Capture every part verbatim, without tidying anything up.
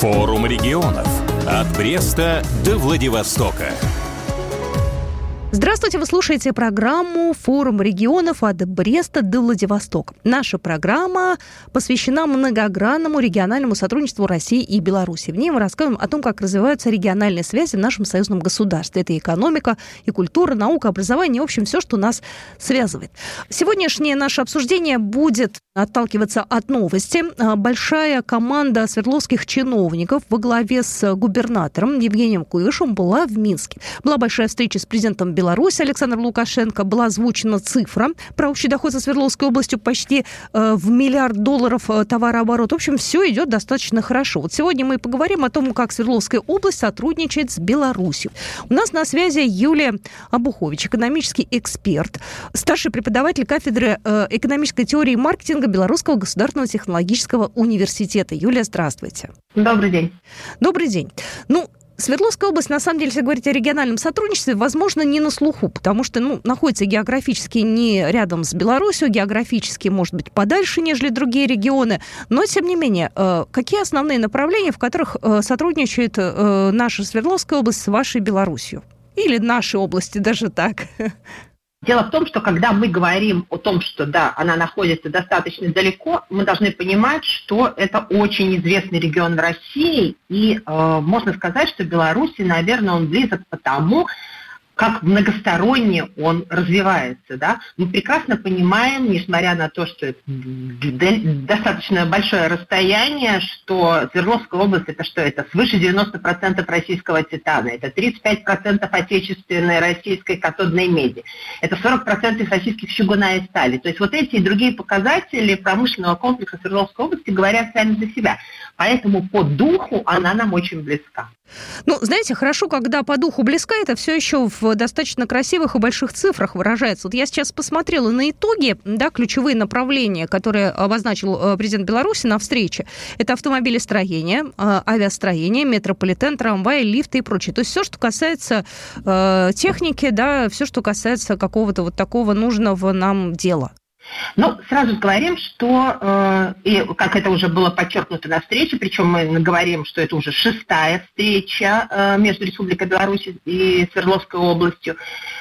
Форум регионов. От Бреста до Владивостока. Здравствуйте, вы слушаете программу «Форум регионов» от Бреста до Владивостока. Наша программа посвящена многогранному региональному сотрудничеству России и Беларуси. В ней мы рассказываем о том, как развиваются региональные связи в нашем союзном государстве. Это и экономика, и культура, наука, образование, в общем, все, что нас связывает. Сегодняшнее наше обсуждение будет отталкиваться от новости. Большая команда свердловских чиновников во главе с губернатором Евгением Куйвышевым была в Минске. Была большая встреча с президентом Беларуси Александром Лукашенко. Была озвучена цифра про общий доход со Свердловской областью почти э, в миллиард долларов э, товарооборот. В общем, все идет достаточно хорошо. Вот сегодня мы поговорим о том, как Свердловская область сотрудничает с Беларусью. У нас на связи Юлия Обухович, экономический эксперт, старший преподаватель кафедры э, экономической теории и маркетинга Белорусского государственного технологического университета. Юлия, здравствуйте. Добрый день. Добрый день. Ну, Свердловская область, на самом деле, если говорить о региональном сотрудничестве, возможно, не на слуху, потому что ну, находится географически не рядом с Беларусью, географически, может быть, подальше, нежели другие регионы. Но, тем не менее, какие основные направления, в которых сотрудничает наша Свердловская область с вашей Беларусью? Или нашей области, даже так? Дело в том, что когда мы говорим о том, что да, она находится достаточно далеко, мы должны понимать, что это очень известный регион в России, и э, можно сказать, что Беларуси, наверное, он близок потому, как многосторонне он развивается. Да? Мы прекрасно понимаем, несмотря на то, что это достаточно большое расстояние, что Свердловская область это что? Это свыше девяносто процентов российского титана, это тридцать пять процентов отечественной российской катодной меди, это сорок процентов российских чугуна и стали. То есть вот эти и другие показатели промышленного комплекса Свердловской области говорят сами за себя. Поэтому по духу она нам очень близка. Ну, знаете, хорошо, когда по духу близка, это все еще в достаточно красивых и больших цифрах выражается. Вот я сейчас посмотрела на итоги, да, ключевые направления, которые обозначил президент Беларуси на встрече. Это автомобилестроение, авиастроение, метрополитен, трамваи, лифты и прочее. То есть все, что касается э, техники, да, все, что касается какого-то вот такого нужного нам дела. Ну, сразу говорим, что, э, и как это уже было подчеркнуто на встрече, причем мы говорим, что это уже шестая встреча э, между Республикой Беларусь и Свердловской областью,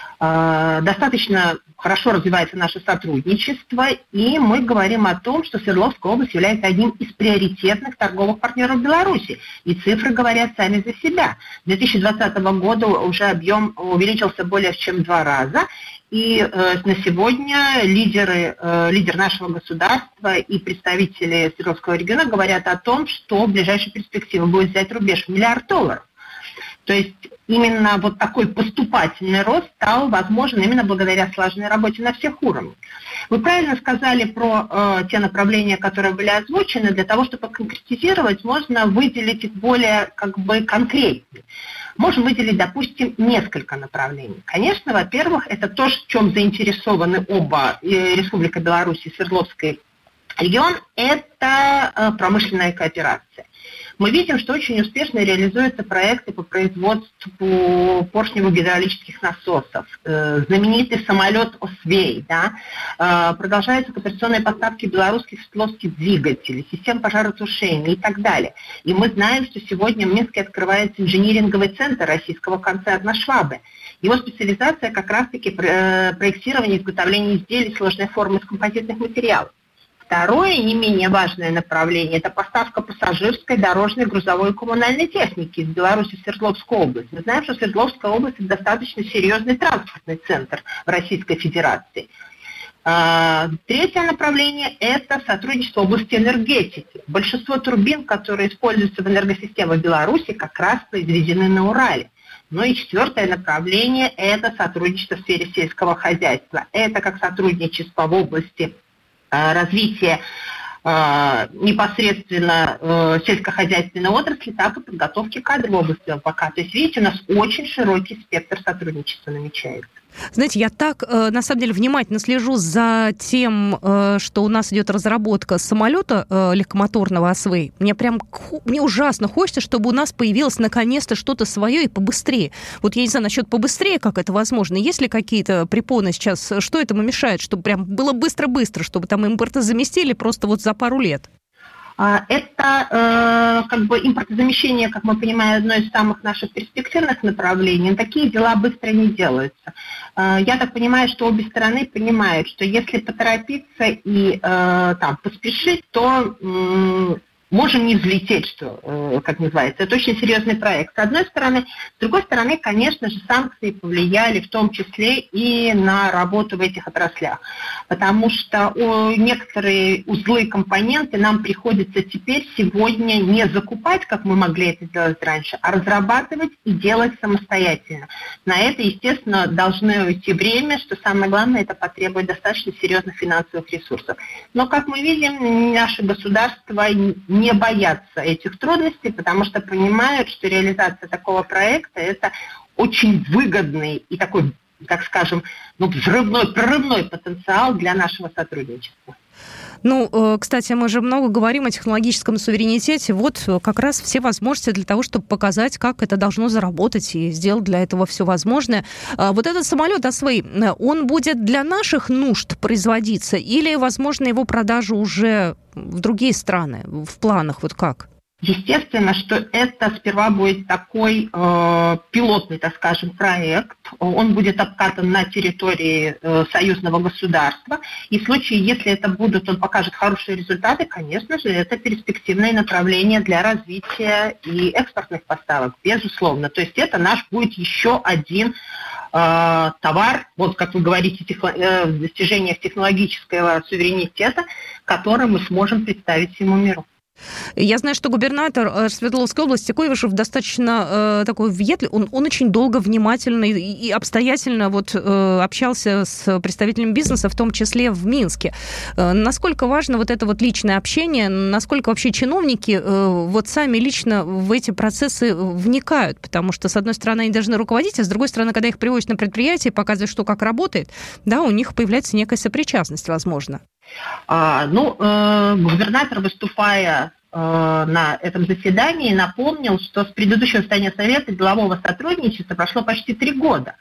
э, достаточно хорошо развивается наше сотрудничество, и мы говорим о том, что Свердловская область является одним из приоритетных торговых партнеров Беларуси, и цифры говорят сами за себя. С две тысячи двадцатого года уже объем увеличился более чем в два раза, и э, на сегодня лидеры, э, лидер нашего государства и представители Свердловского региона говорят о том, что в ближайшей перспективе будет взять рубеж в миллиард долларов. То есть именно вот такой поступательный рост стал возможен именно благодаря слаженной работе на всех уровнях. Вы правильно сказали про э, те направления, которые были озвучены. Для того, чтобы конкретизировать, можно выделить их более как бы конкретнее. Можем выделить, допустим, несколько направлений. Конечно, во-первых, это то, в чем заинтересованы оба, и Республика Беларусь и Свердловский регион, это э, промышленная кооперация. Мы видим, что очень успешно реализуются проекты по производству поршневых гидравлических насосов. Знаменитый самолет «Освей». Да? Продолжаются кооперационные поставки белорусских свердловских двигателей, систем пожаротушения и так далее. И мы знаем, что сегодня в Минске открывается инжиниринговый центр российского концерна «Швабе». Его специализация как раз-таки проектирование и изготовление изделий сложной формы из композитных материалов. Второе, не менее важное направление, это поставка пассажирской, дорожной, грузовой и коммунальной техники из Беларуси в Свердловскую область. Мы знаем, что Свердловская область – это достаточно серьезный транспортный центр в Российской Федерации. Третье направление – это сотрудничество в области энергетики. Большинство турбин, которые используются в энергосистеме Беларуси, как раз произведены на Урале. Ну и четвертое направление – это сотрудничество в сфере сельского хозяйства. Это как сотрудничество в области развития э, непосредственно э, сельскохозяйственной отрасли, так и подготовки кадров в области ЛПК. То есть, видите, у нас очень широкий спектр сотрудничества намечается. Знаете, я так, на самом деле, внимательно слежу за тем, что у нас идет разработка самолета легкомоторного «Освей». Мне прям, мне ужасно хочется, чтобы у нас появилось наконец-то что-то свое и побыстрее. Вот я не знаю насчет побыстрее, как это возможно. Есть ли какие-то препоны сейчас? Что этому мешает? Чтобы прям было быстро-быстро, чтобы там импортозаместили просто вот за пару лет? Это как бы импортозамещение, как мы понимаем, одно из самых наших перспективных направлений. Такие дела быстро не делаются. Я так понимаю, что обе стороны понимают, что если поторопиться и там, поспешить, то можем не взлететь, что, как называется. Это очень серьезный проект. С одной стороны. С другой стороны, конечно же, санкции повлияли в том числе и на работу в этих отраслях. Потому что некоторые узлы и компоненты нам приходится теперь сегодня не закупать, как мы могли это делать раньше, а разрабатывать и делать самостоятельно. На это, естественно, должно уйти время, что самое главное, это потребует достаточно серьезных финансовых ресурсов. Но, как мы видим, наше государство не боятся этих трудностей, потому что понимают, что реализация такого проекта – это очень выгодный и такой, так скажем, ну, взрывной, прорывной потенциал для нашего сотрудничества. Ну, кстати, мы же много говорим о технологическом суверенитете. Вот как раз все возможности для того, чтобы показать, как это должно заработать, и сделать для этого все возможное. Вот этот самолет Освей, он будет для наших нужд производиться или, возможно, его продажа уже в другие страны, в планах, вот как? Естественно, что это сперва будет такой э, пилотный, так скажем, проект. Он будет обкатан на территории э, союзного государства. И в случае, если это будут, он покажет хорошие результаты, конечно же, это перспективное направление для развития и экспортных поставок, безусловно. То есть это наш будет еще один э, товар, вот как вы говорите, техно, э, в достижениях технологического суверенитета, который мы сможем представить всему миру. Я знаю, что губернатор Свердловской области Куйвашев достаточно э, такой въедливый, он, он очень долго, внимательно и, и обстоятельно вот, э, общался с представителями бизнеса, в том числе в Минске. Э, насколько важно вот это вот личное общение, насколько вообще чиновники э, вот сами лично в эти процессы вникают, потому что, с одной стороны, они должны руководить, а с другой стороны, когда их приводят на предприятие, показывают, что как работает, да, у них появляется некая сопричастность, возможно. А, ну, э, губернатор, выступая э, на этом заседании, напомнил, что с предыдущего заседания Совета делового сотрудничества прошло почти три года.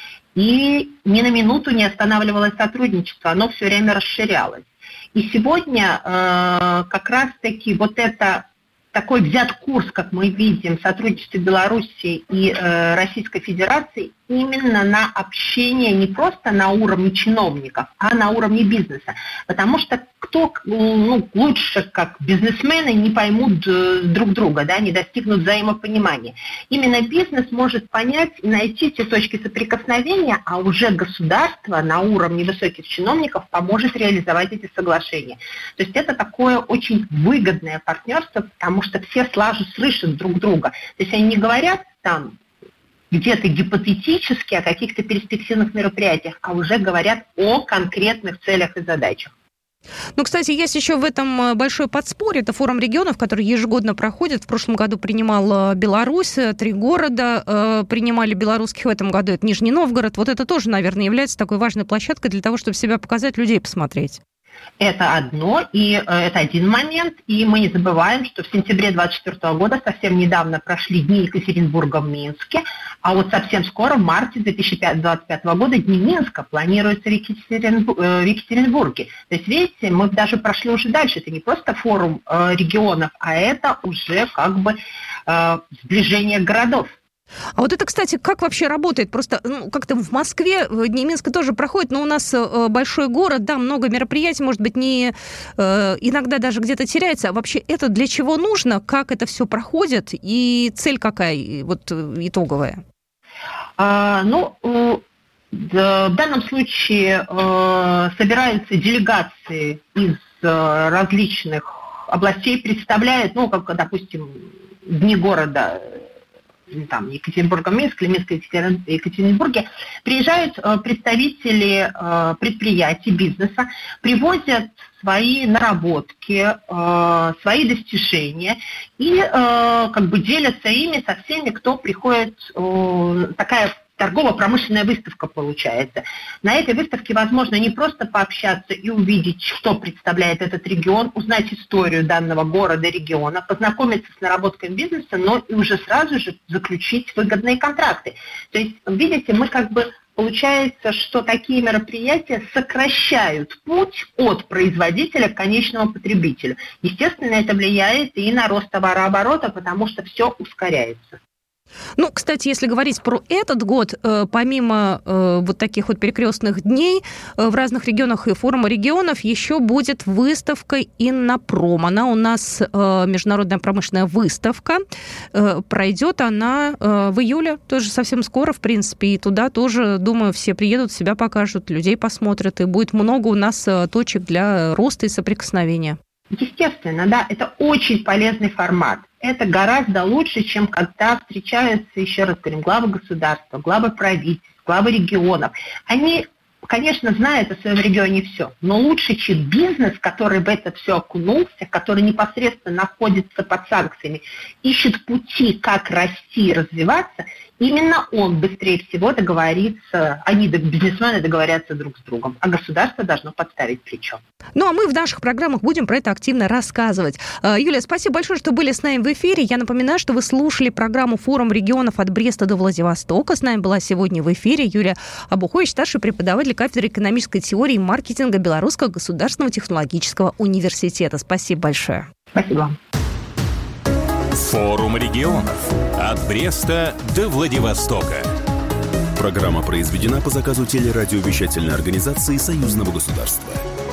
И ни на минуту не останавливалось сотрудничество, оно все время расширялось. И сегодня э, как раз-таки вот это такой взят курс, как мы видим, в сотрудничестве Беларуси и э, Российской Федерации именно на общение не просто на уровне чиновников, а на уровне бизнеса. Потому что кто ну, лучше, как бизнесмены, не поймут э, друг друга, да, не достигнут взаимопонимания. Именно бизнес может понять и найти те точки соприкосновения, а уже государство на уровне высоких чиновников поможет реализовать эти соглашения. То есть это такое очень выгодное партнерство, потому что все сразу слышат друг друга. То есть они не говорят там где-то гипотетически о каких-то перспективных мероприятиях, а уже говорят о конкретных целях и задачах. Ну, кстати, есть еще в этом большое подспорье. Это форум регионов, который ежегодно проходит. В прошлом году принимал Беларусь, три города э, принимали белорусских в этом году. Это Нижний Новгород. Вот это тоже, наверное, является такой важной площадкой для того, чтобы себя показать, людей посмотреть. Это одно, и э, это один момент, и мы не забываем, что в сентябре двадцать четвёртого года совсем недавно прошли Дни Екатеринбурга в Минске, а вот совсем скоро, в марте две тысячи двадцать пятого года, Дни Минска планируются в, Екатеринбург, э, в Екатеринбурге. То есть, видите, мы даже прошли уже дальше, это не просто форум э, регионов, а это уже как бы э, сближение городов. А вот это, кстати, как вообще работает? Просто ну, как-то в Москве Дни Минска тоже проходят, но у нас э, большой город, да, много мероприятий, может быть, не э, иногда даже где-то теряется. А вообще это для чего нужно? Как это все проходит? И цель какая вот итоговая? А, ну, э, в данном случае э, собираются делегации из э, различных областей, представляют, ну, как, допустим, Дни города, там, Екатеринбурга, Минск, или Минск, Екатеринбурге, приезжают э, представители э, предприятий, бизнеса, привозят свои наработки, э, свои достижения и э, как бы делятся ими со всеми, кто приходит, э, такая торгово-промышленная выставка получается. На этой выставке возможно не просто пообщаться и увидеть, что представляет этот регион, узнать историю данного города, региона, познакомиться с наработками бизнеса, но и уже сразу же заключить выгодные контракты. То есть, видите, мы как бы получается, что такие мероприятия сокращают путь от производителя к конечному потребителю. Естественно, это влияет и на рост товарооборота, потому что все ускоряется. Ну, кстати, если говорить про этот год, помимо вот таких вот перекрестных дней в разных регионах и форума регионов, еще будет выставка Иннопром. Она у нас международная промышленная выставка. Пройдет она в июле, тоже совсем скоро, в принципе, и туда тоже, думаю, все приедут, себя покажут, людей посмотрят, и будет много у нас точек для роста и соприкосновения. Естественно, да, это очень полезный формат. Это гораздо лучше, чем когда встречаются, еще раз говорим, главы государства, главы правительств, главы регионов. Они, конечно, знают о своем регионе все, но лучше, чем бизнес, который в это все окунулся, который непосредственно находится под санкциями, ищет пути, как расти и развиваться, именно он быстрее всего договорится, они, бизнесмены, договорятся друг с другом, а государство должно подставить плечо. Ну, а мы в наших программах будем про это активно рассказывать. Юлия, спасибо большое, что были с нами в эфире. Я напоминаю, что вы слушали программу «Форум регионов» от Бреста до Владивостока. С нами была сегодня в эфире Юлия Обухович, старший преподаватель кафедры экономической теории и маркетинга Белорусского государственного технологического университета. Спасибо большое. Спасибо. «Форум регионов» от Бреста до Владивостока. Программа произведена по заказу телерадиовещательной организации Союзного государства.